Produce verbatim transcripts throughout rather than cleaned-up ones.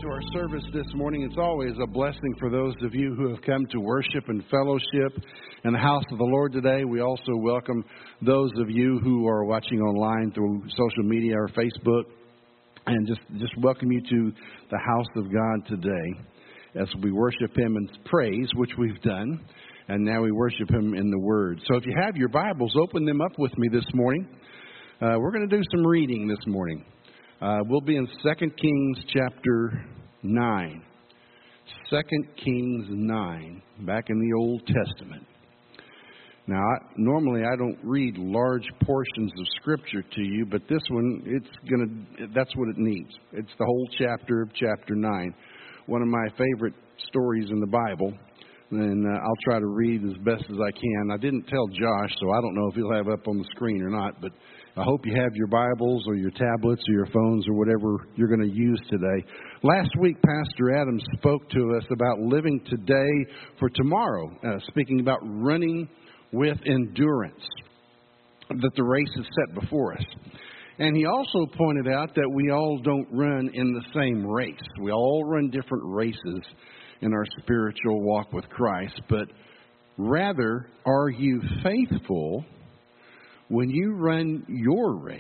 to our service this morning. It's always a blessing for those of you who have come to worship and fellowship in the house of the Lord today. We also welcome those of you who are watching online through social media or Facebook, and just, just welcome you to the house of God today as we worship Him in praise, which we've done, and now we worship Him in the Word. So if you have your Bibles, open them up with me this morning. Uh, we're going to do some reading this morning. Uh, we'll be in Second Kings chapter nine. Second Kings nine, back in the Old Testament. Now, I, normally I don't read large portions of Scripture to you, but this one, it's gonna. That's what it needs. It's the whole chapter of chapter nine. One of my favorite stories in the Bible. And uh, I'll try to read as best as I can. I didn't tell Josh, so I don't know if he'll have it up on the screen or not, but I hope you have your Bibles or your tablets or your phones or whatever you're going to use today. Last week, Pastor Adams spoke to us about living today for tomorrow, uh, speaking about running with endurance, that the race is set before us. And he also pointed out that we all don't run in the same race. We all run different races in our spiritual walk with Christ, but rather, are you faithful when you run your race?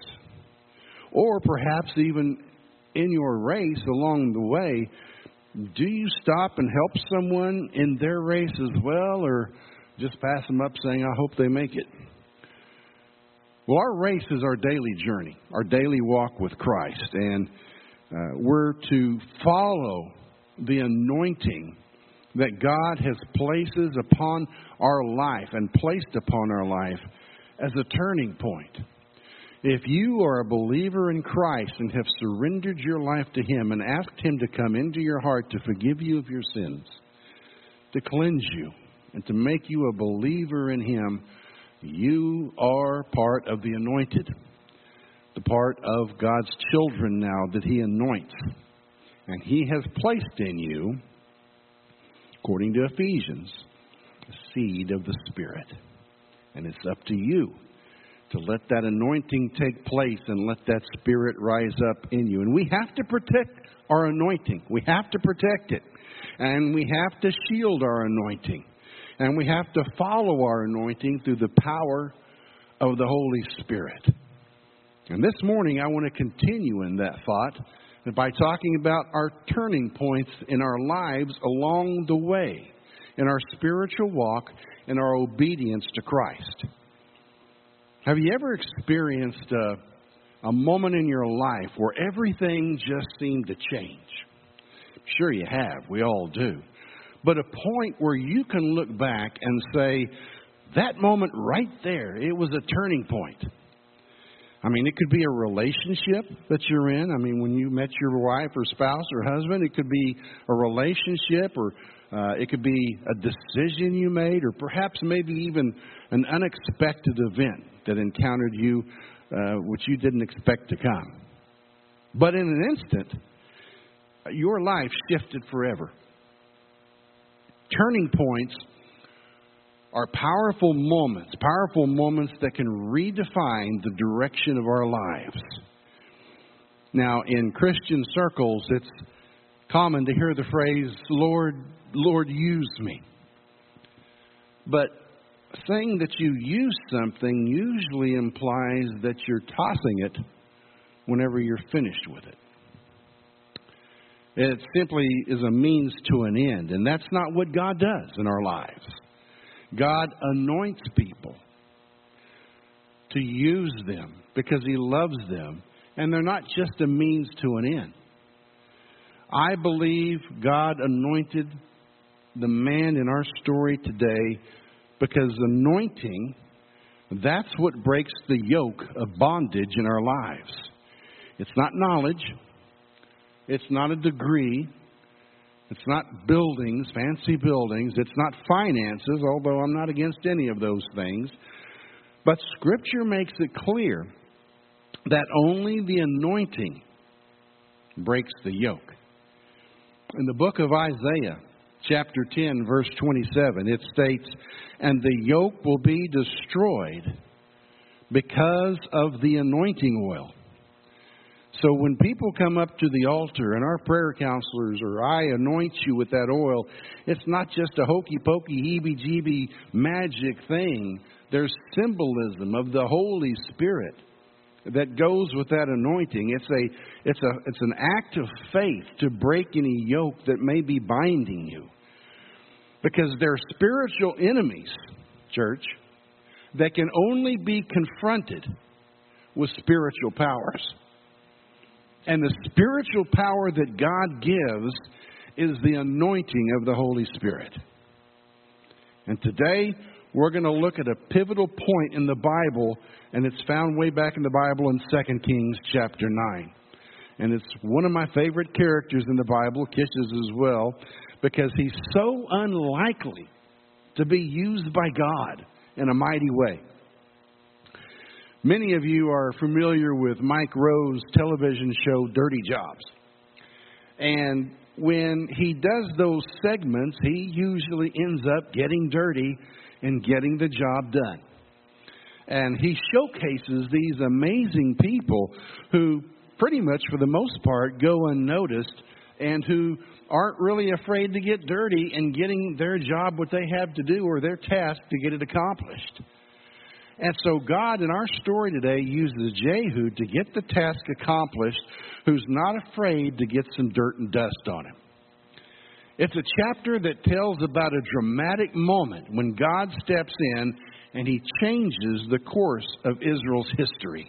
Or perhaps even in your race along the way, do you stop and help someone in their race as well, or just pass them up saying, I hope they make it? Well, our race is our daily journey, our daily walk with Christ, and uh, we're to follow the anointing that God has places upon our life and placed upon our life as a turning point. If you are a believer in Christ and have surrendered your life to Him and asked Him to come into your heart to forgive you of your sins, to cleanse you, and to make you a believer in Him, you are part of the anointed, the part of God's children now that He anoints. And He has placed in you, according to Ephesians, the seed of the Spirit. And it's up to you to let that anointing take place and let that Spirit rise up in you. And we have to protect our anointing. We have to protect it. And we have to shield our anointing. And we have to follow our anointing through the power of the Holy Spirit. And this morning I want to continue in that thought by talking about our turning points in our lives along the way, in our spiritual walk, in our obedience to Christ. Have you ever experienced a, a moment in your life where everything just seemed to change? Sure you have. We all do. But a point where you can look back and say, that moment right there, it was a turning point. I mean, it could be a relationship that you're in. I mean, when you met your wife or spouse or husband, it could be a relationship, or uh, it could be a decision you made, or perhaps maybe even an unexpected event that encountered you, uh, which you didn't expect to come. But in an instant, your life shifted forever. Turning points are powerful moments, powerful moments that can redefine the direction of our lives. Now, in Christian circles, it's common to hear the phrase, Lord, Lord, use me. But saying that you use something usually implies that you're tossing it whenever you're finished with it. It simply is a means to an end, and that's not what God does in our lives. God anoints people to use them because He loves them, and they're not just a means to an end. I believe God anointed the man in our story today because anointing, that's what breaks the yoke of bondage in our lives. It's not knowledge. It's not a degree. It's not buildings, fancy buildings. It's not finances, although I'm not against any of those things. But Scripture makes it clear that only the anointing breaks the yoke. In the book of Isaiah, chapter ten, verse twenty-seven, it states, "And the yoke will be destroyed because of the anointing oil." So when people come up to the altar and our prayer counselors or I anoint you with that oil, it's not just a hokey-pokey, heebie-jeebie magic thing. There's symbolism of the Holy Spirit that goes with that anointing. It's a, it's a, it's an act of faith to break any yoke that may be binding you. Because they're spiritual enemies, church, that can only be confronted with spiritual powers. And the spiritual power that God gives is the anointing of the Holy Spirit. And today, we're going to look at a pivotal point in the Bible, and it's found way back in the Bible in Second Kings chapter nine. And it's one of my favorite characters in the Bible, Kish's as well, because he's so unlikely to be used by God in a mighty way. Many of you are familiar with Mike Rowe's television show, Dirty Jobs. And when he does those segments, he usually ends up getting dirty and getting the job done. And he showcases these amazing people who pretty much for the most part go unnoticed and who aren't really afraid to get dirty and getting their job, what they have to do, or their task to get it accomplished. And so God, in our story today, uses Jehu to get the task accomplished, who's not afraid to get some dirt and dust on him. It's a chapter that tells about a dramatic moment when God steps in and He changes the course of Israel's history.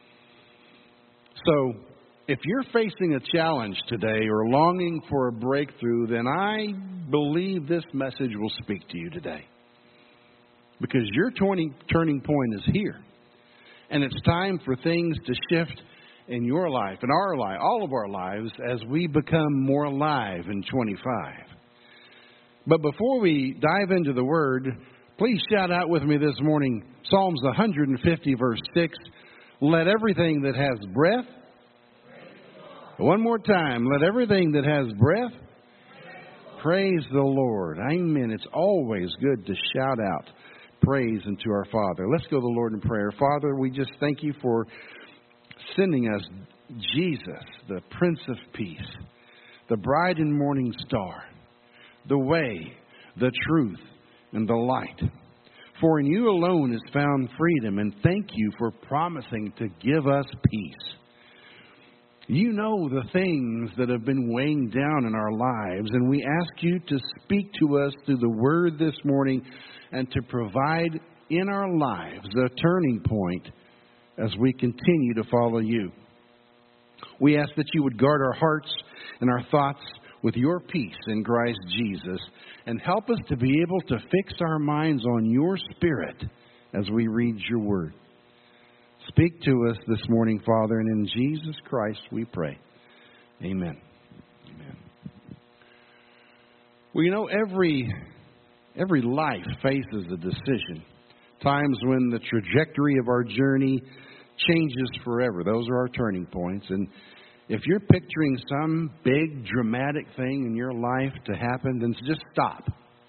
So, if you're facing a challenge today or longing for a breakthrough, then I believe this message will speak to you today. Because your turning point is here. And it's time for things to shift in your life, in our life, all of our lives, as we become more alive in twenty-five. But before we dive into the Word, please shout out with me this morning, Psalms one fifty, verse six. Let everything that has breath, one more time, let everything that has breath, praise the Lord. Amen. It's always good to shout out praise unto our Father. Let's go to the Lord in prayer. Father, we just thank you for sending us Jesus, the Prince of Peace, the bright and morning star, the way, the truth, and the light. For in you alone is found freedom, and thank you for promising to give us peace. You know the things that have been weighing down in our lives, and we ask you to speak to us through the Word this morning and to provide in our lives a turning point as we continue to follow you. We ask that you would guard our hearts and our thoughts with your peace in Christ Jesus and help us to be able to fix our minds on your Spirit as we read your Word. Speak to us this morning, Father, and in Jesus Christ we pray. Amen. Amen. Well, you know, every every life faces a decision. Times when the trajectory of our journey changes forever. Those are our turning points. And if you're picturing some big, dramatic thing in your life to happen, then just stop.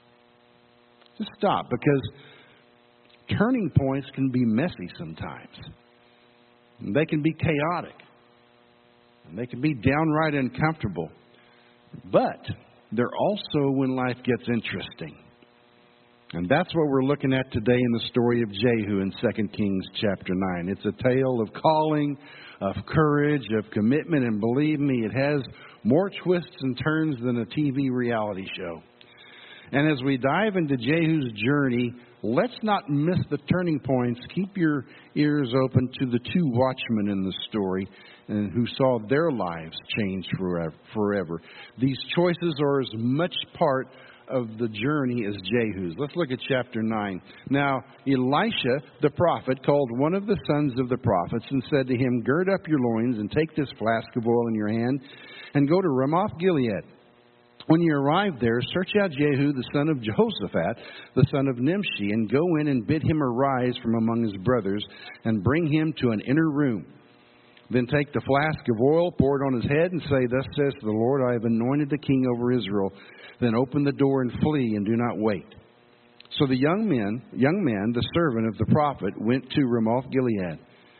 Just stop, because turning points can be messy sometimes. And they can be chaotic. And they can be downright uncomfortable. But they're also when life gets interesting. And that's what we're looking at today in the story of Jehu in Second Kings chapter nine. It's a tale of calling, of courage, of commitment, and believe me, it has more twists and turns than a T V reality show. And as we dive into Jehu's journey, let's not miss the turning points. Keep your ears open to the two watchmen in the story and who saw their lives change forever. forever. These choices are as much part of the journey as Jehu's. Let's look at chapter nine. Now, Elisha, the prophet, called one of the sons of the prophets and said to him, "Gird up your loins and take this flask of oil in your hand and go to Ramoth Gilead. When you arrive there, search out Jehu, the son of Jehoshaphat, the son of Nimshi, and go in and bid him arise from among his brothers and bring him to an inner room. Then take the flask of oil, pour it on his head, and say, 'Thus says the Lord, I have anointed the king over Israel.' Then open the door and flee, and do not wait." So the young men, young man, the servant of the prophet, went to Ramoth Gilead.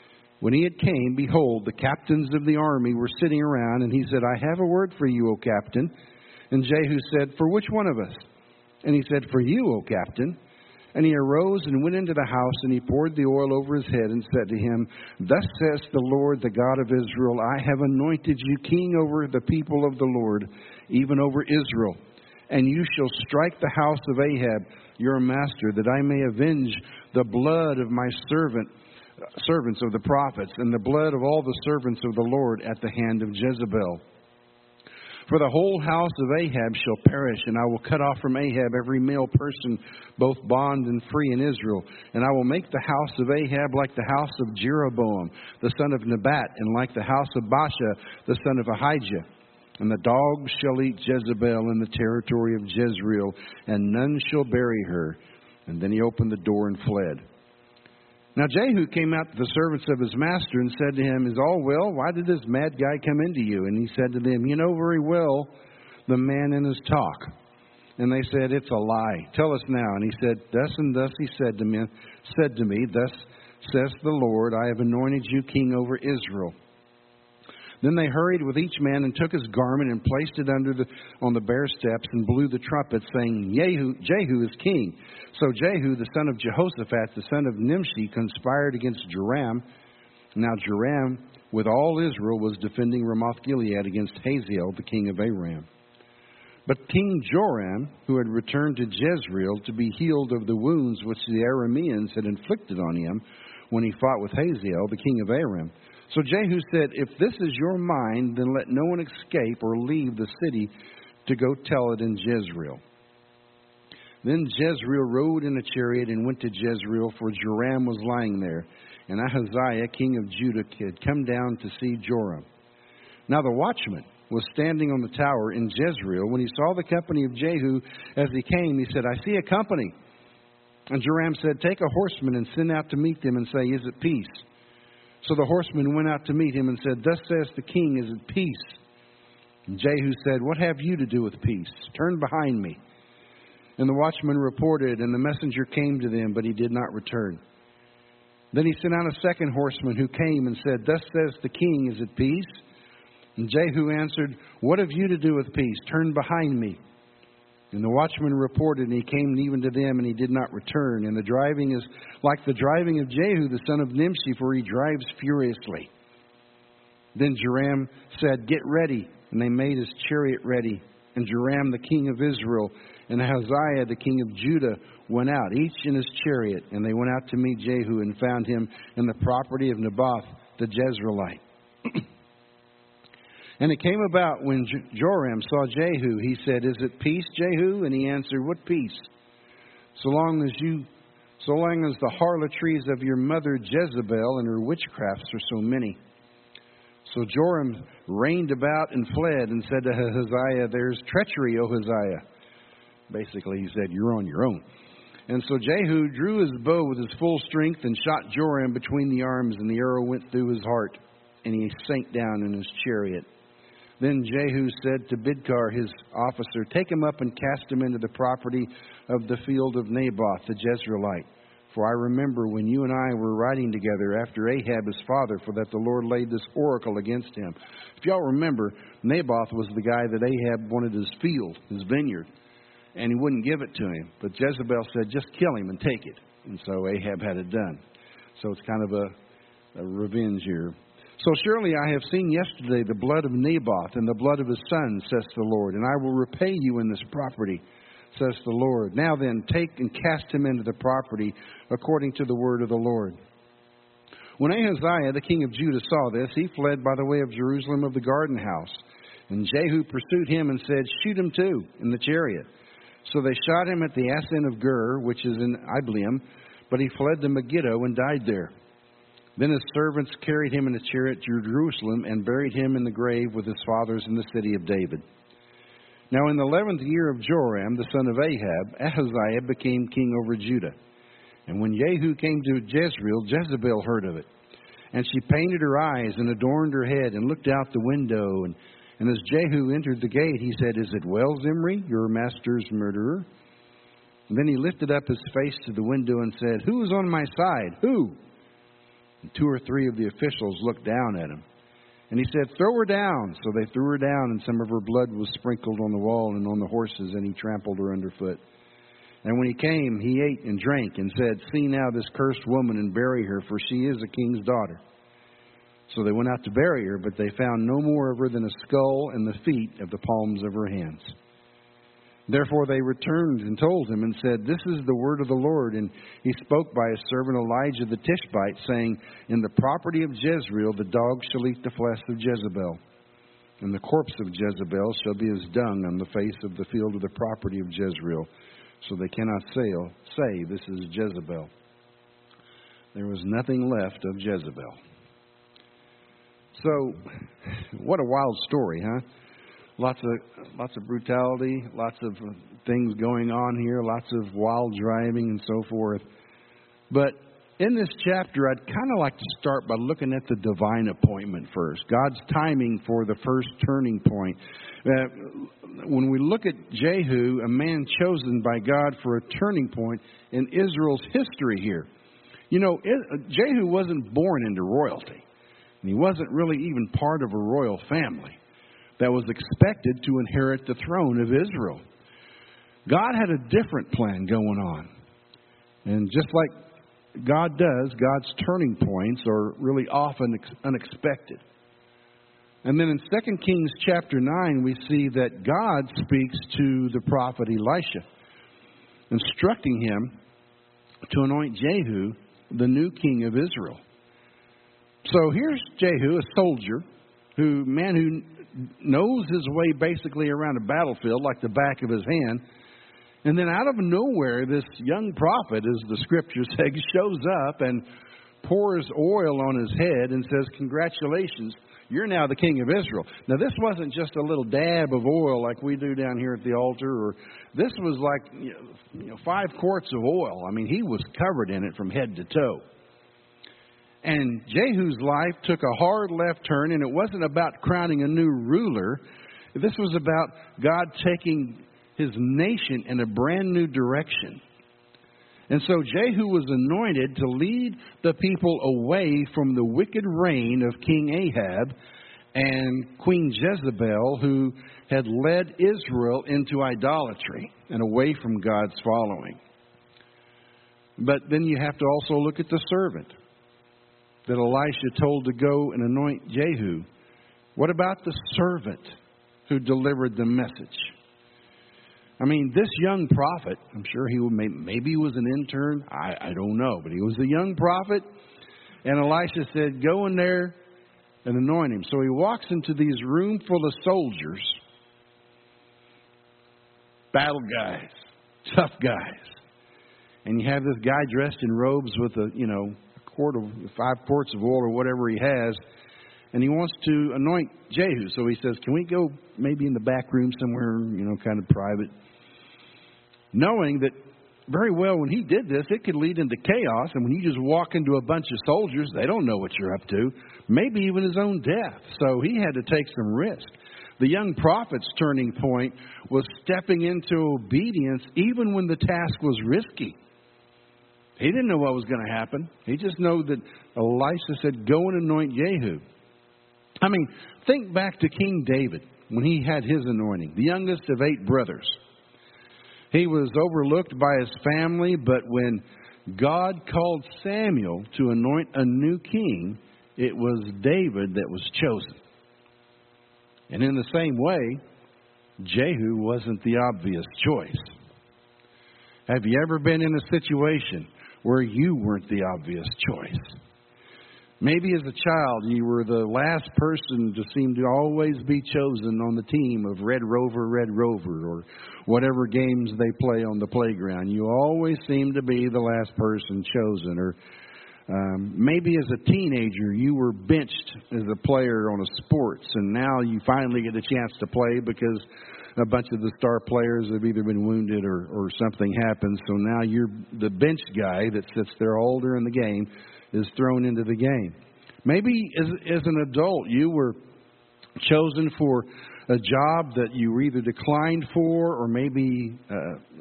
When he had came, behold, the captains of the army were sitting around, and he said, I have a word for you, O captain. And Jehu said, For which one of us? And he said, For you, O captain. And he arose and went into the house, and he poured the oil over his head, and said to him, Thus says the Lord, the God of Israel, I have anointed you king over the people of the Lord, even over Israel. And you shall strike the house of Ahab, your master, that I may avenge the blood of my servant, servants of the prophets, and the blood of all the servants of the Lord at the hand of Jezebel. For the whole house of Ahab shall perish, and I will cut off from Ahab every male person, both bond and free in Israel. And I will make the house of Ahab like the house of Jeroboam, the son of Nebat, and like the house of Baasha, the son of Ahijah. And the dogs shall eat Jezebel in the territory of Jezreel, and none shall bury her. And then he opened the door and fled. Now Jehu came out to the servants of his master and said to him, Is all well? Why did this mad guy come into you? And he said to them, You know very well the man in his talk. And they said, It's a lie. Tell us now. And he said, Thus and thus he said to me, said to me, Thus says the Lord, I have anointed you king over Israel. Then they hurried with each man and took his garment and placed it under the on the bare steps and blew the trumpet, saying, Jehu, Jehu is king. So Jehu, the son of Jehoshaphat, the son of Nimshi, conspired against Joram. Now Joram, with all Israel, was defending Ramoth-Gilead against Hazael, the king of Aram. But King Joram, who had returned to Jezreel to be healed of the wounds which the Arameans had inflicted on him when he fought with Hazael, the king of Aram. So Jehu said, If this is your mind, then let no one escape or leave the city to go tell it in Jezreel. Then Jezreel rode in a chariot and went to Jezreel, for Joram was lying there. And Ahaziah, king of Judah, had come down to see Joram. Now the watchman was standing on the tower in Jezreel. When he saw the company of Jehu as he came, he said, I see a company. And Joram said, Take a horseman and send out to meet them and say, Is it peace? So the horseman went out to meet him and said, Thus says the king, Is it peace? And Jehu said, What have you to do with peace? Turn behind me. And the watchman reported, and the messenger came to them, but he did not return. Then he sent out a second horseman who came and said, Thus says the king, Is it peace? And Jehu answered, What have you to do with peace? Turn behind me. And the watchman reported, and he came even to them, and he did not return. And the driving is like the driving of Jehu, the son of Nimshi, for he drives furiously. Then Joram said, Get ready. And they made his chariot ready. And Joram, the king of Israel, and Ahaziah, the king of Judah, went out, each in his chariot. And they went out to meet Jehu and found him in the property of Naboth the Jezreelite. And it came about when Joram saw Jehu, he said, Is it peace, Jehu? And he answered, What peace? So long as you, so long as the harlotries of your mother Jezebel and her witchcrafts are so many. So Joram reined about and fled and said to Ahaziah, There's treachery, O Ahaziah. Basically, he said, You're on your own. And so Jehu drew his bow with his full strength and shot Joram between the arms, and the arrow went through his heart, and he sank down in his chariot. Then Jehu said to Bidkar, his officer, Take him up and cast him into the property of the field of Naboth, the Jezreelite. For I remember when you and I were riding together after Ahab his father, for that the Lord laid this oracle against him. If y'all remember, Naboth was the guy that Ahab wanted his field, his vineyard, and he wouldn't give it to him. But Jezebel said, Just kill him and take it. And so Ahab had it done. So it's kind of a, a revenge here. So surely I have seen yesterday the blood of Naboth and the blood of his son, says the Lord, and I will repay you in this property, says the Lord. Now then, take and cast him into the property according to the word of the Lord. When Ahaziah, the king of Judah, saw this, he fled by the way of Jerusalem of the garden house. And Jehu pursued him and said, Shoot him too in the chariot. So they shot him at the Asin of Gur, which is in Ibleam, but he fled to Megiddo and died there. Then his servants carried him in a chariot to Jerusalem and buried him in the grave with his fathers in the city of David. Now in the eleventh year of Joram, the son of Ahab, Ahaziah became king over Judah. And when Jehu came to Jezreel, Jezebel heard of it. And she painted her eyes and adorned her head and looked out the window. And, and as Jehu entered the gate, he said, Is it well, Zimri, your master's murderer? And then he lifted up his face to the window and said, Who is on my side? Who? And two or three of the officials looked down at him. And he said, "Throw her down." So they threw her down, and some of her blood was sprinkled on the wall and on the horses, and he trampled her underfoot. And when he came, he ate and drank and said, "See now this cursed woman and bury her, for she is a king's daughter." So they went out to bury her, but they found no more of her than a skull and the feet of the palms of her hands. Therefore they returned and told him and said, "This is the word of the Lord." And he spoke by his servant Elijah the Tishbite, saying, "In the property of Jezreel the dogs shall eat the flesh of Jezebel, and the corpse of Jezebel shall be as dung on the face of the field of the property of Jezreel. So they cannot say, say this is Jezebel." There was nothing left of Jezebel. So, what a wild story, huh? Lots of lots of brutality, lots of things going on here, lots of wild driving and so forth. But in this chapter, I'd kind of like to start by looking at the divine appointment first. God's timing for the first turning point. Uh, when we look at Jehu, a man chosen by God for a turning point in Israel's history here. You know, it, Jehu wasn't born into royalty. And he wasn't really even part of a royal family that was expected to inherit the throne of Israel. God had a different plan going on. And just like God does, God's turning points are really often unexpected. And then in Second Kings chapter nine, we see that God speaks to the prophet Elisha, instructing him to anoint Jehu the new king of Israel. So here's Jehu, a soldier, who man who knows his way basically around a battlefield like the back of his hand. And then out of nowhere, this young prophet, as the scripture says, shows up and pours oil on his head and says, "Congratulations, you're now the king of Israel." Now, this wasn't just a little dab of oil like we do down here at the altar. Or this was like you know, five quarts of oil. I mean, he was covered in it from head to toe. And Jehu's life took a hard left turn, and it wasn't about crowning a new ruler. This was about God taking his nation in a brand new direction. And so Jehu was anointed to lead the people away from the wicked reign of King Ahab and Queen Jezebel, who had led Israel into idolatry and away from God's following. But then you have to also look at the servant that Elisha told to go and anoint Jehu. What about the servant who delivered the message? I mean, this young prophet, I'm sure he maybe he was an intern. I, I don't know. But he was a young prophet. And Elisha said, "Go in there and anoint him." So he walks into these room full of soldiers, battle guys, tough guys. And you have this guy dressed in robes with a, you know, quart of five quarts of oil or whatever he has, and he wants to anoint Jehu. So he says, "Can we go maybe in the back room somewhere, you know, kind of private?" Knowing that very well when he did this, it could lead into chaos, and when you just walk into a bunch of soldiers, they don't know what you're up to, maybe even his own death. So he had to take some risk. The young prophet's turning point was stepping into obedience even when the task was risky. He didn't know what was going to happen. He just knew that Elisha said, "Go and anoint Jehu." I mean, think back to King David when he had his anointing, the youngest of eight brothers. He was overlooked by his family, but when God called Samuel to anoint a new king, it was David that was chosen. And in the same way, Jehu wasn't the obvious choice. Have you ever been in a situation where you weren't the obvious choice? Maybe as a child, you were the last person to seem to always be chosen on the team of Red Rover, Red Rover, or whatever games they play on the playground. You always seem to be the last person chosen. Or um, maybe as a teenager, you were benched as a player on a sports, and now you finally get a chance to play because a bunch of the star players have either been wounded or, or something happens. So now you're the bench guy that sits there all during the game is thrown into the game. Maybe as, as an adult, you were chosen for a job that you were either declined for or maybe uh,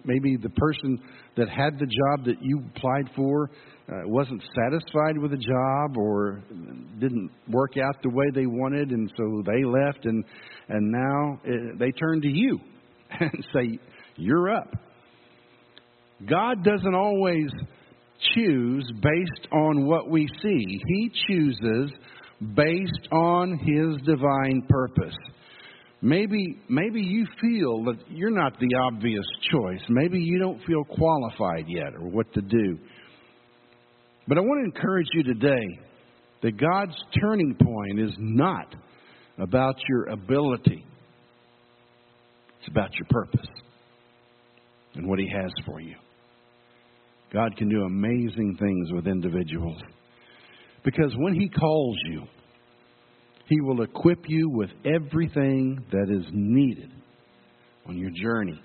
maybe the person that had the job that you applied for uh, wasn't satisfied with the job or didn't work out the way they wanted, and so they left, and and now uh, they turn to you and say, you're up. God doesn't always choose based on what we see. He chooses based on His divine purpose. Maybe, maybe you feel that you're not the obvious choice. Maybe you don't feel qualified yet or what to do. But I want to encourage you today that God's turning point is not about your ability. It's about your purpose and what He has for you. God can do amazing things with individuals. Because when He calls you, He will equip you with everything that is needed on your journey.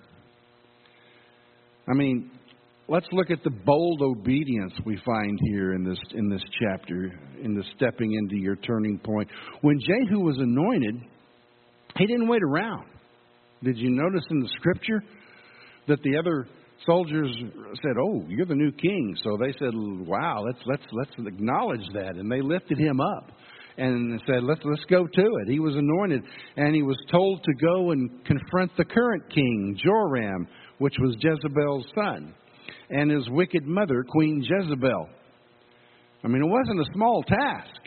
I mean, let's look at the bold obedience we find here in this in this chapter, in the stepping into your turning point. When Jehu was anointed, he didn't wait around. Did you notice in the Scripture that the other soldiers said, "Oh, you're the new king"? So they said, "Wow, let's let's let's acknowledge that," and they lifted him up and said, "Let's let's go to it." He was anointed, and he was told to go and confront the current king, Joram, which was Jezebel's son, and his wicked mother, Queen Jezebel. I mean, it wasn't a small task.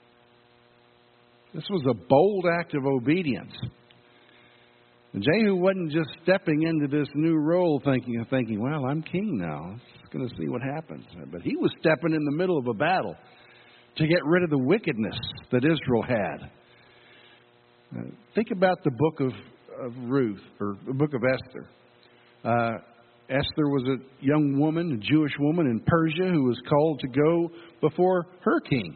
This was a bold act of obedience. And Jehu wasn't just stepping into this new role thinking, thinking, well, I'm king now. Just going to see what happens. But he was stepping in the middle of a battle to get rid of the wickedness that Israel had. Uh, think about the book of, of Ruth, or the book of Esther. Uh, Esther was a young woman, a Jewish woman in Persia who was called to go before her king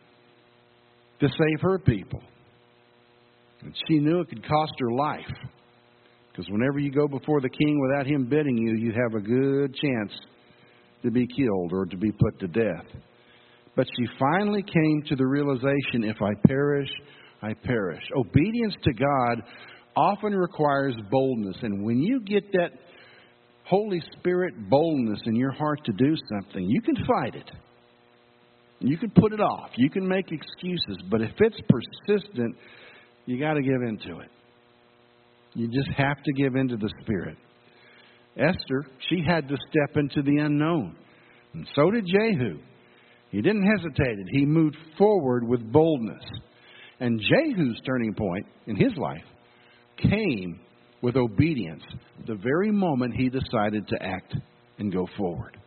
to save her people. And she knew it could cost her life. Because whenever you go before the king without him bidding you, you have a good chance to be killed or to be put to death. But she finally came to the realization, if I perish, I perish. Obedience to God often requires boldness. And when you get that Holy Spirit boldness in your heart to do something, you can fight it. You can put it off. You can make excuses. But if it's persistent, you got to give into it. You just have to give into the Spirit. Esther, she had to step into the unknown. And so did Jehu. He didn't hesitate. He moved forward with boldness. And Jehu's turning point in his life came with obedience the very moment he decided to act and go forward.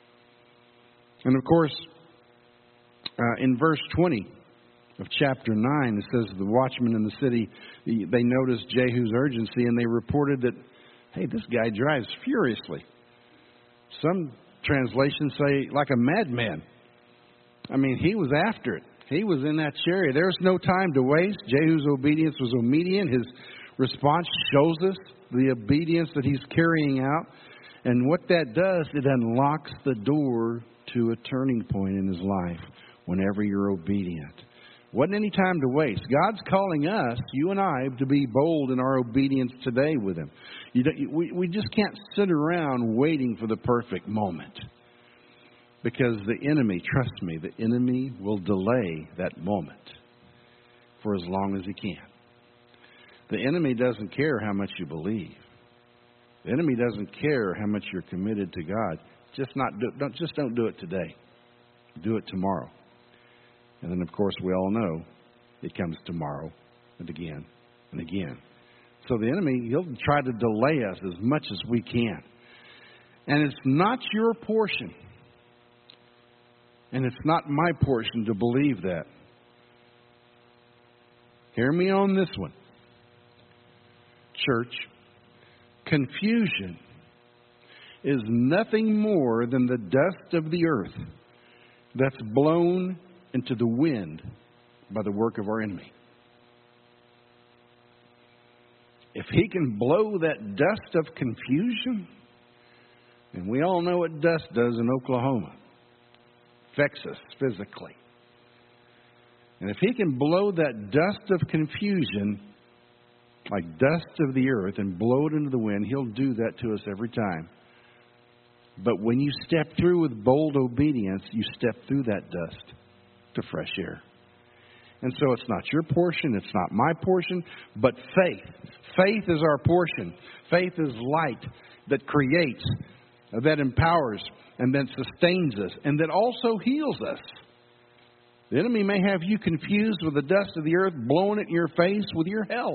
And of course, uh, in verse twenty of chapter nine, it says the watchmen in the city, they noticed Jehu's urgency and they reported that, hey, this guy drives furiously. Some translations say like a madman. I mean, he was after it. He was in that chariot. There was no time to waste. Jehu's obedience was immediate. His response shows us the obedience that he's carrying out. And what that does, it unlocks the door to a turning point in his life whenever you're obedient. Wasn't any time to waste. God's calling us, you and I, to be bold in our obedience today with Him. You don't, we, we just can't sit around waiting for the perfect moment. Because the enemy, trust me, the enemy will delay that moment for as long as he can. The enemy doesn't care how much you believe. The enemy doesn't care how much you're committed to God. Just not do, don't just don't do it today. Do it tomorrow. And then, of course, we all know it comes tomorrow and again and again. So the enemy, he'll try to delay us as much as we can. And it's not your portion. And it's not my portion to believe that. Hear me on this one. Church, confusion is nothing more than the dust of the earth that's blown into the wind by the work of our enemy. If he can blow that dust of confusion, and we all know what dust does in Oklahoma, affects us physically. And if he can blow that dust of confusion, like dust of the earth and blow it into the wind. He'll do that to us every time. But when you step through with bold obedience, you step through that dust to fresh air. And so it's not your portion, it's not my portion, but faith. Faith is our portion. Faith is light that creates, that empowers, and that sustains us, and that also heals us. The enemy may have you confused with the dust of the earth, blowing it in your face with your health.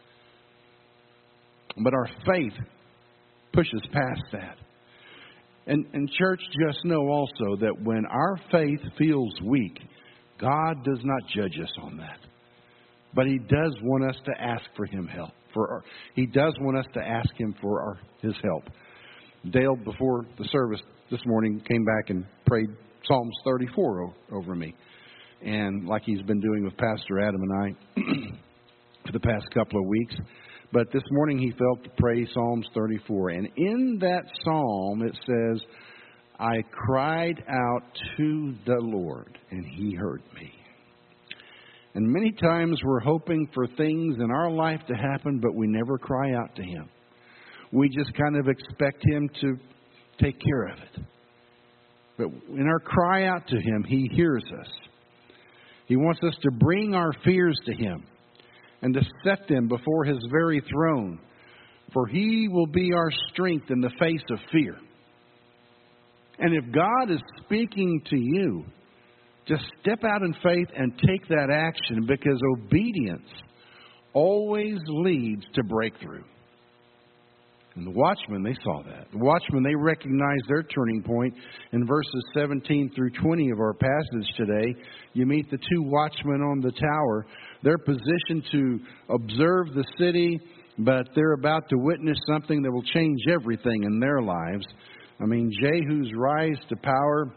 But our faith pushes past that. And, and church, just know also that when our faith feels weak, God does not judge us on that. But He does want us to ask for Him help. For our, He does want us to ask Him for our, His help. Dale, before the service this morning, came back and prayed Psalms thirty-four o- over me. And like he's been doing with Pastor Adam and I for the past couple of weeks. But this morning he felt to pray Psalms thirty-four. And in that psalm it says, I cried out to the Lord, and He heard me. And many times we're hoping for things in our life to happen, but we never cry out to Him. We just kind of expect Him to take care of it. But in our cry out to Him, He hears us. He wants us to bring our fears to Him and to set them before His very throne. For He will be our strength in the face of fear. And if God is speaking to you, just step out in faith and take that action, because obedience always leads to breakthrough. And the watchmen, they saw that. The watchmen, they recognized their turning point in verses seventeen through twenty of our passage today. You meet the two watchmen on the tower. They're positioned to observe the city, but they're about to witness something that will change everything in their lives. I mean, Jehu's rise to power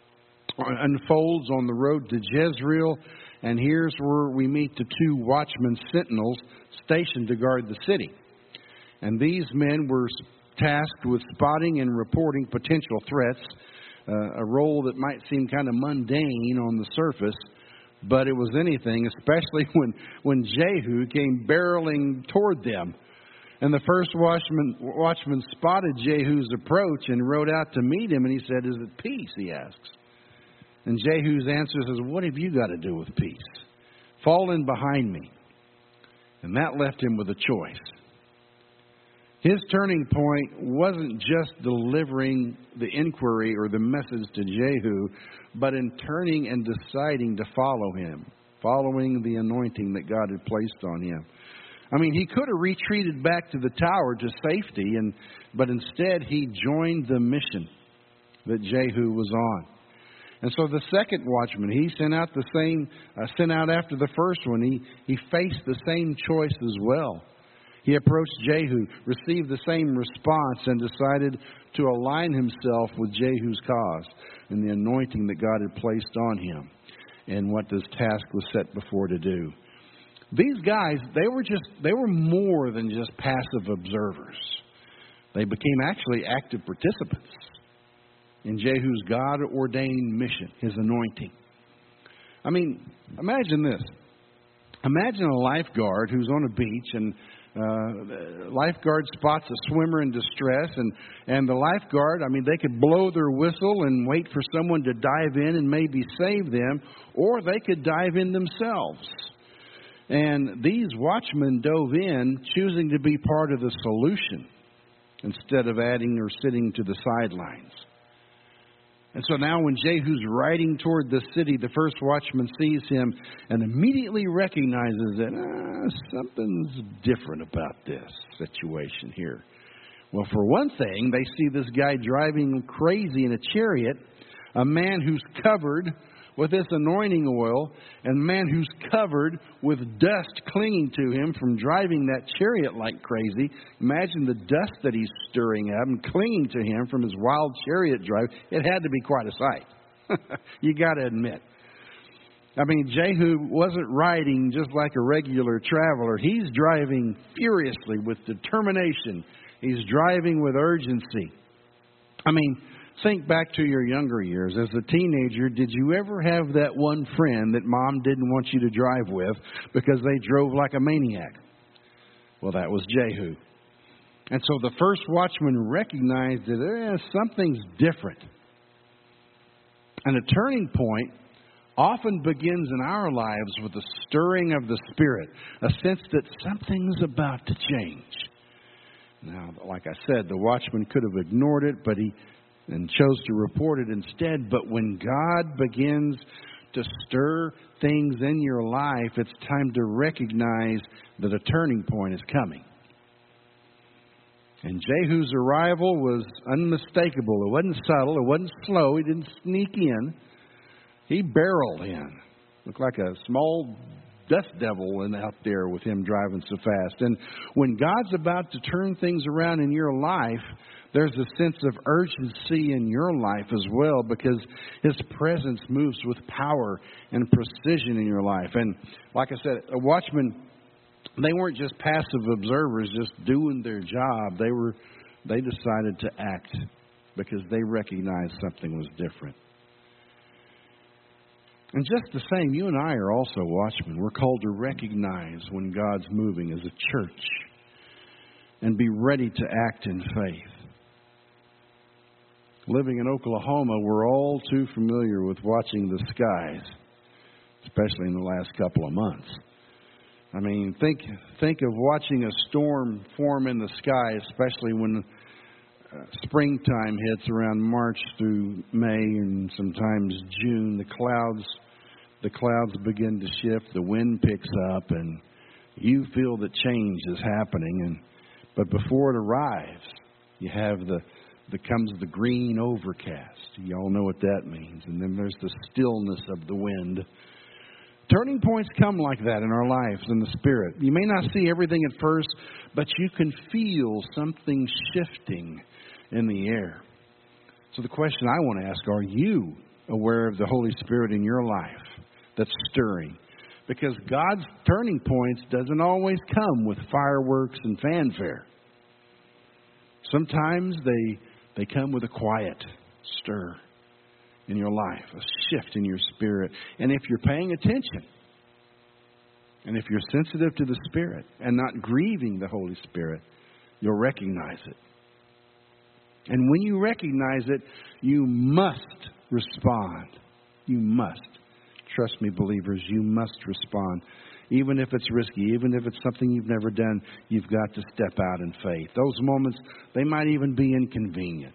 unfolds on the road to Jezreel, and here's where we meet the two watchmen sentinels stationed to guard the city. And these men were tasked with spotting and reporting potential threats, uh, a role that might seem kind of mundane on the surface, but it was anything, especially when, when Jehu came barreling toward them. And the first watchman, watchman spotted Jehu's approach and rode out to meet him, and he said, "Is it peace?" he asks. And Jehu's answer says, "What have you got to do with peace? Fall in behind me." And that left him with a choice. His turning point wasn't just delivering the inquiry or the message to Jehu, but in turning and deciding to follow him, following the anointing that God had placed on him. I mean, he could have retreated back to the tower to safety, and but instead he joined the mission that Jehu was on. And so the second watchman, he sent out the same, uh, sent out after the first one. He he faced the same choice as well. He approached Jehu, received the same response, and decided to align himself with Jehu's cause and the anointing that God had placed on him and what this task was set before to do. These guys, they were just, they were more than just passive observers. They became actually active participants in Jehu's God-ordained mission, his anointing. I mean, imagine this. Imagine a lifeguard who's on a beach, and uh, lifeguard spots a swimmer in distress, and, and the lifeguard, I mean, they could blow their whistle and wait for someone to dive in and maybe save them, or they could dive in themselves. And these watchmen dove in, choosing to be part of the solution instead of adding or sitting to the sidelines. And so now when Jehu's riding toward the city, the first watchman sees him and immediately recognizes that ah, something's different about this situation here. Well, for one thing, they see this guy driving crazy in a chariot, a man who's covered with this anointing oil, and a man who's covered with dust clinging to him from driving that chariot like crazy. Imagine the dust that he's stirring up and clinging to him from his wild chariot drive. It had to be quite a sight. You got to admit. I mean, Jehu wasn't riding just like a regular traveler. He's driving furiously with determination. He's driving with urgency. I mean, think back to your younger years. As a teenager, did you ever have that one friend that mom didn't want you to drive with because they drove like a maniac? Well, that was Jehu. And so the first watchman recognized that eh, something's different. And a turning point often begins in our lives with a stirring of the Spirit, a sense that something's about to change. Now, like I said, the watchman could have ignored it, but he and chose to report it instead. But when God begins to stir things in your life, it's time to recognize that a turning point is coming. And Jehu's arrival was unmistakable. It wasn't subtle. It wasn't slow. He didn't sneak in. He barreled in. Looked like a small dust devil in out there with him driving so fast. And when God's about to turn things around in your life, there's a sense of urgency in your life as well, because His presence moves with power and precision in your life. And like I said, a watchman, they weren't just passive observers just doing their job. They were, they decided to act because they recognized something was different. And just the same, you and I are also watchmen. We're called to recognize when God's moving as a church and be ready to act in faith. Living in Oklahoma, we're all too familiar with watching the skies, especially in the last couple of months. I mean, think think of watching a storm form in the sky, especially when uh, springtime hits around March through May and sometimes June. The clouds, the clouds begin to shift. The wind picks up, and you feel that change is happening. And but before it arrives, you have the there comes the green overcast. You all know what that means. And then there's the stillness of the wind. Turning points come like that in our lives in the Spirit. You may not see everything at first, but you can feel something shifting in the air. So the question I want to ask, are you aware of the Holy Spirit in your life that's stirring? Because God's turning points doesn't always come with fireworks and fanfare. Sometimes they they come with a quiet stir in your life, a shift in your spirit. And if you're paying attention, and if you're sensitive to the Spirit and not grieving the Holy Spirit, you'll recognize it. And when you recognize it, you must respond. You must. Trust me, believers, you must respond. Even if it's risky, even if it's something you've never done, you've got to step out in faith. Those moments, they might even be inconvenient.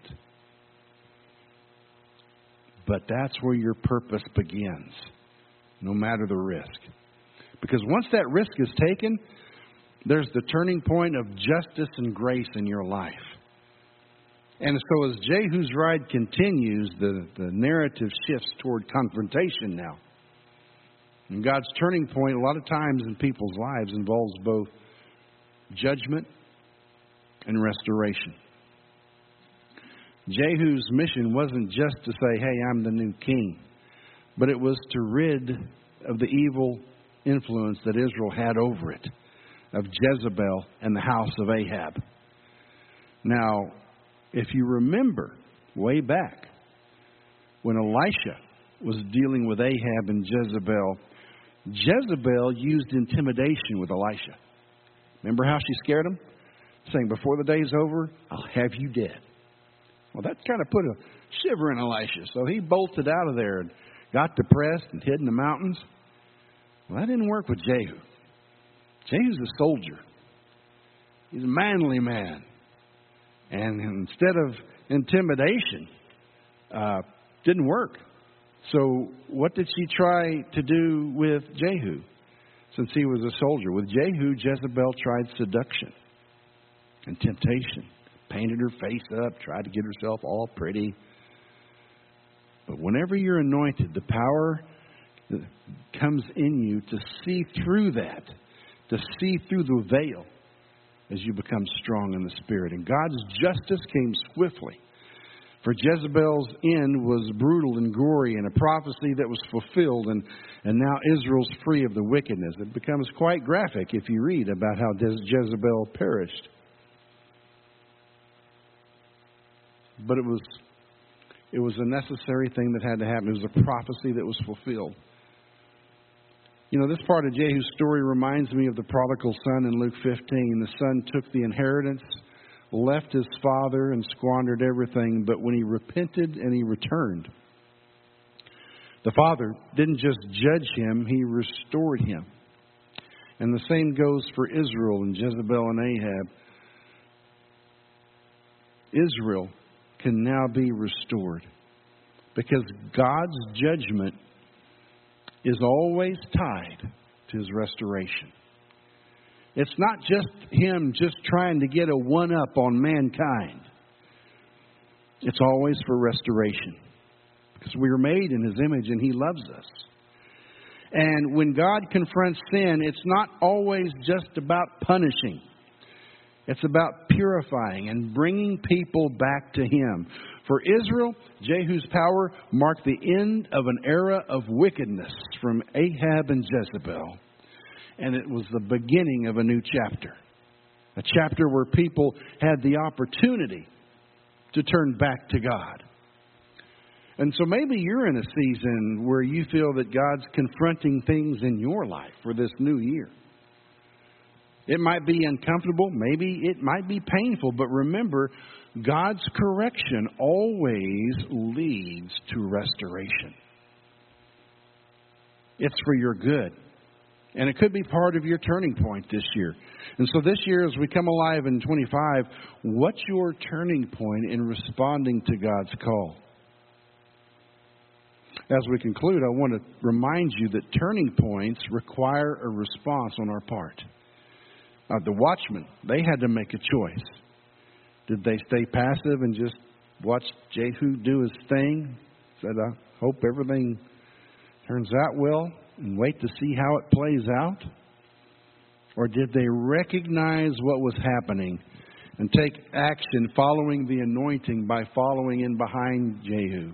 But that's where your purpose begins, no matter the risk. Because once that risk is taken, there's the turning point of justice and grace in your life. And so as Jehu's ride continues, the, the narrative shifts toward confrontation now. And God's turning point, a lot of times in people's lives, involves both judgment and restoration. Jehu's mission wasn't just to say, hey, I'm the new king, but it was to rid of the evil influence that Israel had over it, of Jezebel and the house of Ahab. Now, if you remember way back when Elisha was dealing with Ahab and Jezebel, Jezebel used intimidation with Elisha. Remember how she scared him? Saying, before the day's over, I'll have you dead. Well, that kind of put a shiver in Elisha. So he bolted out of there and got depressed and hid in the mountains. Well, that didn't work with Jehu. Jehu's a soldier. He's a manly man. And instead of intimidation, uh, didn't work. So what did she try to do with Jehu since he was a soldier? With Jehu, Jezebel tried seduction and temptation. Painted her face up, tried to get herself all pretty. But whenever you're anointed, the power that comes in you to see through that, to see through the veil as you become strong in the Spirit. And God's justice came swiftly. For Jezebel's end was brutal and gory, and a prophecy that was fulfilled, and, and now Israel's free of the wickedness. It becomes quite graphic if you read about how Jezebel perished. But it was it was a necessary thing that had to happen. It was a prophecy that was fulfilled. You know, this part of Jehu's story reminds me of the prodigal son in Luke fifteen. The son took the inheritance, left his father, and squandered everything. But when he repented and he returned, the father didn't just judge him, he restored him. And the same goes for Israel and Jezebel and Ahab. Israel can now be restored because God's judgment is always tied to His restoration. It's not just Him just trying to get a one-up on mankind. It's always for restoration because we are made in His image and He loves us. And when God confronts sin, it's not always just about punishing. It's about purifying and bringing people back to Him. For Israel, Jehu's power marked the end of an era of wickedness from Ahab and Jezebel. And it was the beginning of a new chapter. A chapter where people had the opportunity to turn back to God. And so maybe you're in a season where you feel that God's confronting things in your life for this new year. It might be uncomfortable. Maybe it might be painful. But remember, God's correction always leads to restoration. It's for your good. And it could be part of your turning point this year. And so this year, as we come alive in twenty-five, what's your turning point in responding to God's call? As we conclude, I want to remind you that turning points require a response on our part. Uh, the watchmen, they had to make a choice. Did they stay passive and just watch Jehu do his thing? Said, I hope everything turns out well and wait to see how it plays out? Or did they recognize what was happening and take action following the anointing by following in behind Jehu?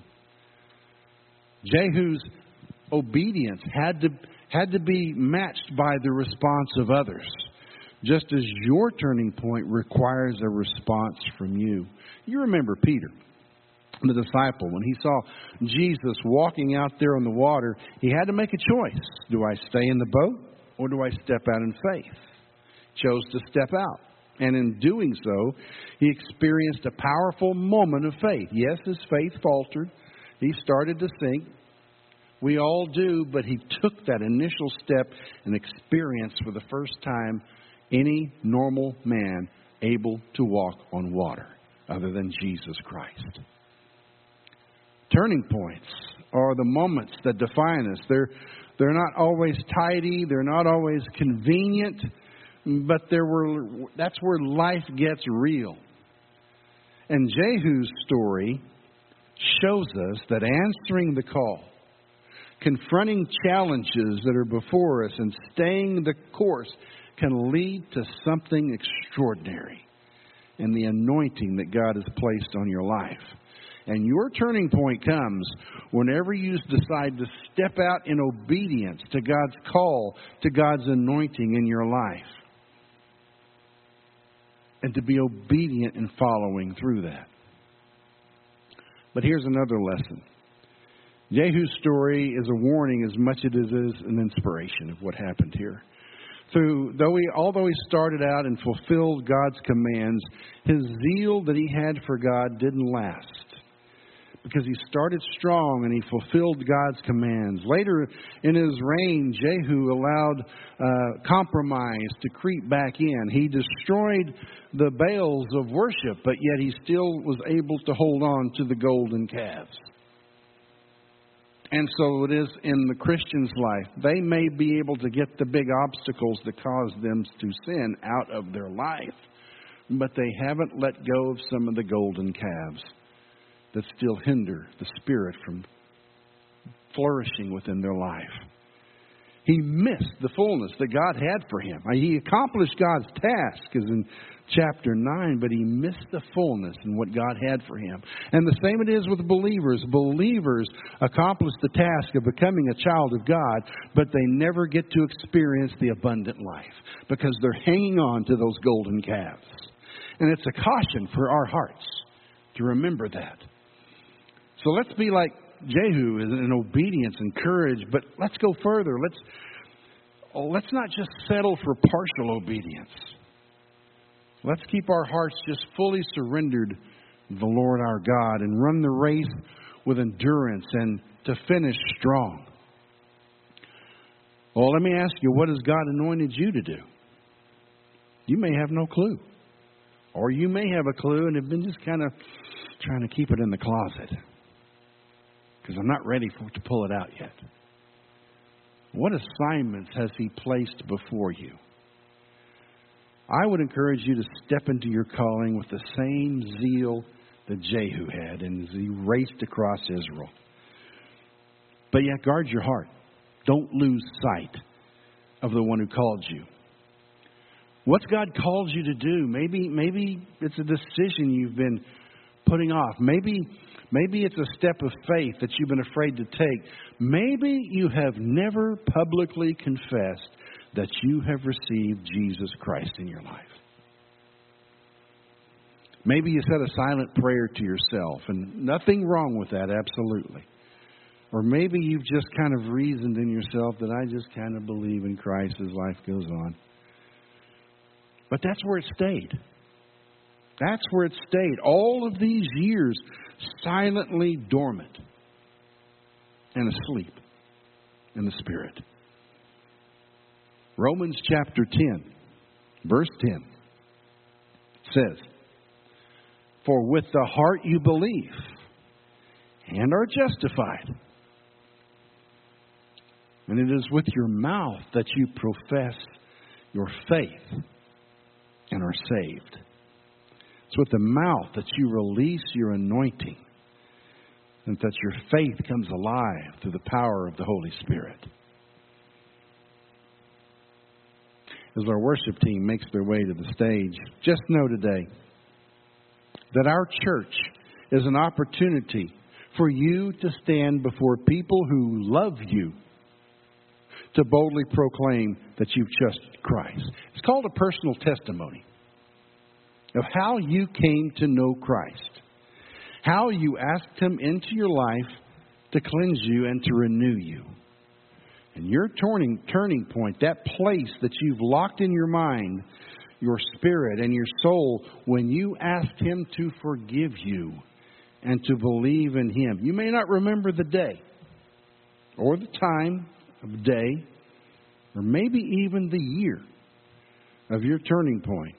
Jehu's obedience had to, had to be matched by the response of others. Just as your turning point requires a response from you. You remember Peter, the disciple, when he saw Jesus walking out there on the water, he had to make a choice. Do I stay in the boat or do I step out in faith? Chose to step out. And in doing so, he experienced a powerful moment of faith. Yes, his faith faltered. He started to sink. We all do, but he took that initial step and experienced for the first time any normal man able to walk on water other than Jesus Christ. Turning points are the moments that define us. They're, they're not always tidy. They're not always convenient. But there were, that's where life gets real. And Jehu's story shows us that answering the call, confronting challenges that are before us, and staying the course can lead to something extraordinary in the anointing that God has placed on your life. And your turning point comes whenever you decide to step out in obedience to God's call, to God's anointing in your life. And to be obedient in following through that. But here's another lesson. Jehu's story is a warning as much as it is an inspiration of what happened here. Through, though he, although he started out and fulfilled God's commands, his zeal that he had for God didn't last. Because he started strong and he fulfilled God's commands. Later in his reign, Jehu allowed uh, compromise to creep back in. He destroyed the Baals of worship, but yet he still was able to hold on to the golden calves. And so it is in the Christian's life. They may be able to get the big obstacles that cause them to sin out of their life, but they haven't let go of some of the golden calves that still hinder the Spirit from flourishing within their life. He missed the fullness that God had for him. He accomplished God's task, as in chapter nine, but he missed the fullness in what God had for him. And the same it is with believers. Believers accomplish the task of becoming a child of God, but they never get to experience the abundant life because they're hanging on to those golden calves. And it's a caution for our hearts to remember that. So let's be like Jehu in obedience and courage, but let's go further. Let's oh, let's not just settle for partial obedience. Let's keep our hearts just fully surrendered to the Lord our God and run the race with endurance and to finish strong. Well, let me ask you, what has God anointed you to do? You may have no clue. Or you may have a clue and have been just kind of trying to keep it in the closet. Because I'm not ready for, to pull it out yet. What assignments has He placed before you? I would encourage you to step into your calling with the same zeal that Jehu had and as he raced across Israel. But yet guard your heart. Don't lose sight of the one who called you. What's God called you to do? Maybe, maybe it's a decision you've been putting off. Maybe, maybe it's a step of faith that you've been afraid to take. Maybe you have never publicly confessed that you have received Jesus Christ in your life. Maybe you said a silent prayer to yourself, and nothing wrong with that, absolutely. Or maybe you've just kind of reasoned in yourself that I just kind of believe in Christ as life goes on. But that's where it stayed. That's where it stayed. All of these years, silently dormant and asleep in the Spirit. Romans chapter ten, verse ten says, "For with the heart you believe and are justified, and it is with your mouth that you profess your faith and are saved." It's with the mouth that you release your anointing and that your faith comes alive through the power of the Holy Spirit. As our worship team makes their way to the stage, just know today that our church is an opportunity for you to stand before people who love you to boldly proclaim that you've trusted Christ. It's called a personal testimony of how you came to know Christ, how you asked Him into your life to cleanse you and to renew you. And your turning, turning point, that place that you've locked in your mind, your spirit and your soul, when you asked Him to forgive you and to believe in Him. You may not remember the day or the time of day or maybe even the year of your turning point.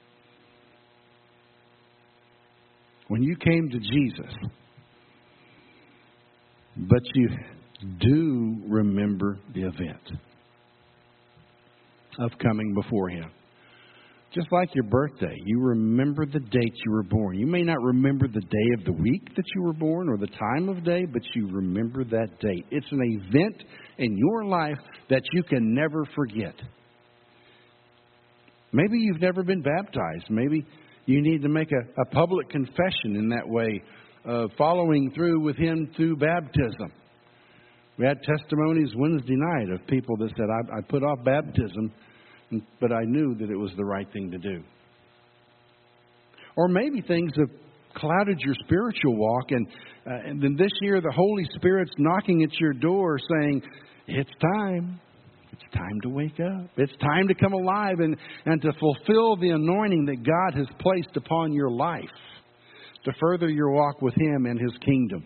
When you came to Jesus, but you do remember the event of coming before Him. Just like your birthday, you remember the date you were born. You may not remember the day of the week that you were born or the time of day, but you remember that date. It's an event in your life that you can never forget. Maybe you've never been baptized. Maybe you need to make a, a public confession in that way, uh, following through with Him through baptism. We had testimonies Wednesday night of people that said, I, I put off baptism, but I knew that it was the right thing to do. Or maybe things have clouded your spiritual walk, and, uh, and then this year the Holy Spirit's knocking at your door saying, it's time. It's time to wake up. It's time to come alive and, and to fulfill the anointing that God has placed upon your life to further your walk with Him and His kingdom.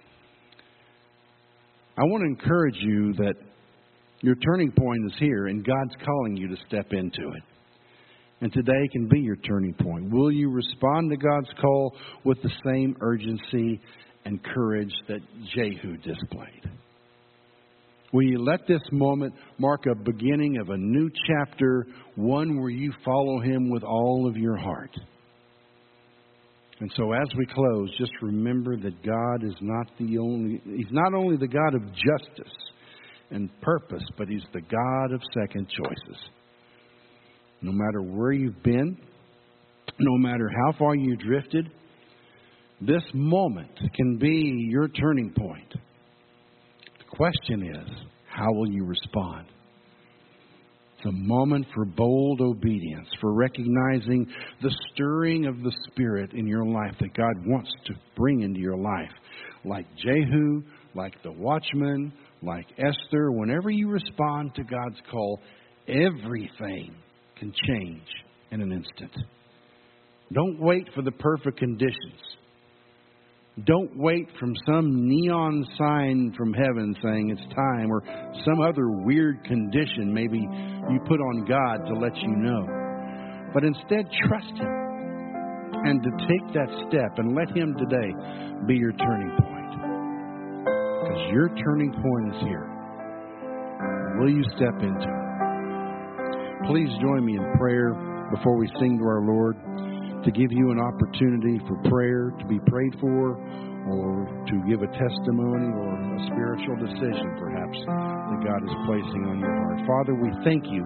I want to encourage you that your turning point is here and God's calling you to step into it. And today can be your turning point. Will you respond to God's call with the same urgency and courage that Jehu displayed? Will you let this moment mark a beginning of a new chapter, one where you follow Him with all of your heart? And so as we close, just remember that God is not the only, He's not only the God of justice and purpose, but He's the God of second choices. No matter where you've been, no matter how far you drifted, this moment can be your turning point. The question is, how will you respond? It's a moment for bold obedience, for recognizing the stirring of the Spirit in your life that God wants to bring into your life. Like Jehu, like the watchman, like Esther, whenever you respond to God's call, everything can change in an instant. Don't wait for the perfect conditions. Don't wait from some neon sign from heaven saying it's time, or some other weird condition maybe you put on God to let you know. But instead, trust Him and to take that step and let Him today be your turning point. Because your turning point is here. Will you step into it? Please join me in prayer before we sing to our Lord, to give you an opportunity for prayer, to be prayed for, or to give a testimony or a spiritual decision perhaps that God is placing on your heart. Father, we thank you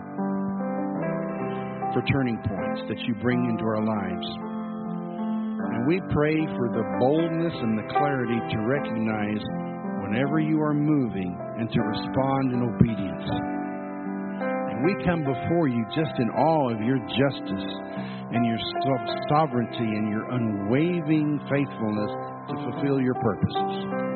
for turning points that you bring into our lives. And we pray for the boldness and the clarity to recognize whenever you are moving and to respond in obedience. And we come before you just in awe of your justice and your sovereignty and your unwavering faithfulness to fulfill your purposes.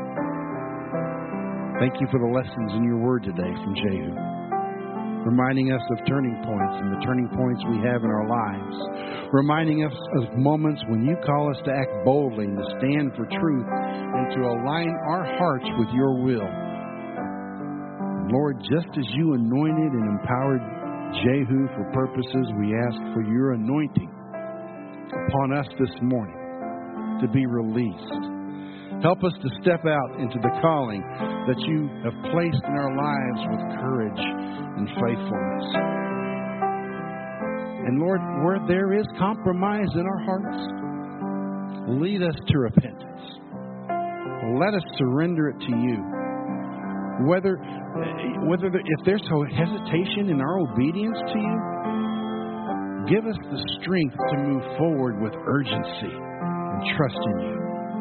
Thank you for the lessons in your word today from Jehu, reminding us of turning points and the turning points we have in our lives, reminding us of moments when you call us to act boldly and to stand for truth and to align our hearts with your will. Lord, just as you anointed and empowered Jehu for purposes, we ask for your anointing upon us this morning to be released. Help us to step out into the calling that you have placed in our lives with courage and faithfulness. And Lord, where there is compromise in our hearts, lead us to repentance. Let us surrender it to you. Whether, whether if there's hesitation in our obedience to you, give us the strength to move forward with urgency and trust in you.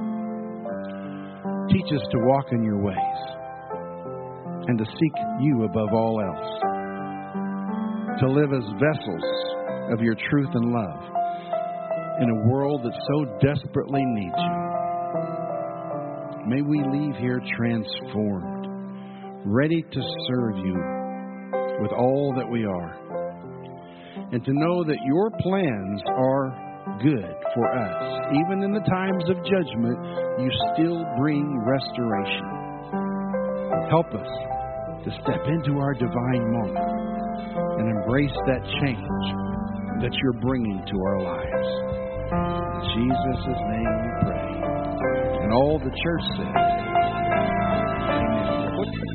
Teach us to walk in your ways and to seek you above all else, to live as vessels of your truth and love in a world that so desperately needs you. May we leave here transformed, ready to serve you with all that we are, and to know that your plans are good for us. Even in the times of judgment, you still bring restoration. Help us to step into our divine moment and embrace that change that you're bringing to our lives. In Jesus' name we pray. And all the church said, amen.